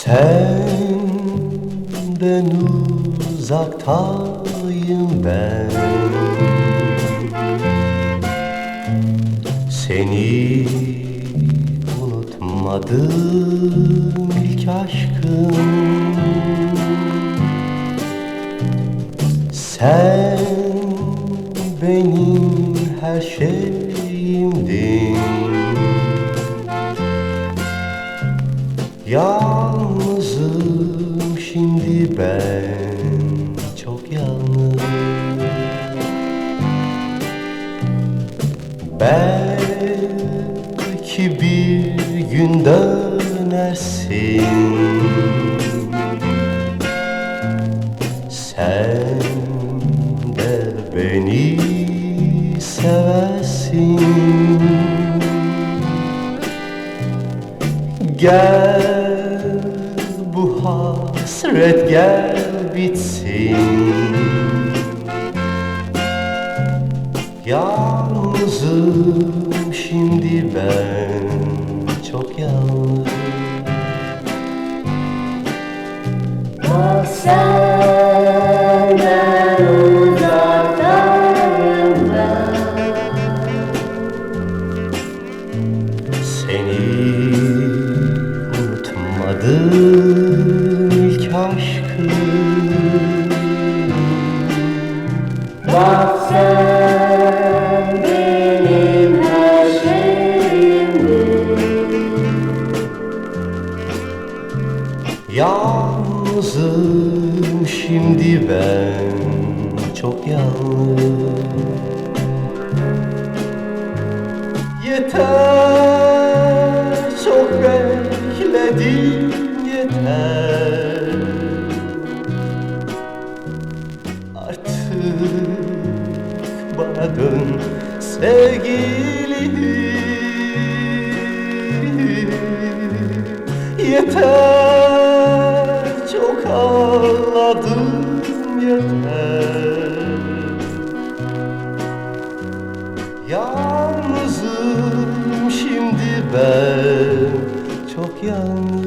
Senden uzaktayım ben. Seni unutmadım ilk aşkım. Sen benim her şeyimdin. Yalnızım şimdi ben, çok yalnız. Belki bir gün dönersin. Sen de beni seversin. Gel bu hasret gel bitsin. Yalnızım şimdi ben, çok yalnız. Bak senden uzaktayım ben. Seni unutmadım ilk aşkım. Bak sen benim her şeyimdin. Yalnızım şimdi ben, çok yalnız. Yeter, çok bekledim yeter. Artık bana dön sevgilim. Yeter, çok ağladım yeter. Yalnızım şimdi ben, çok yalnız.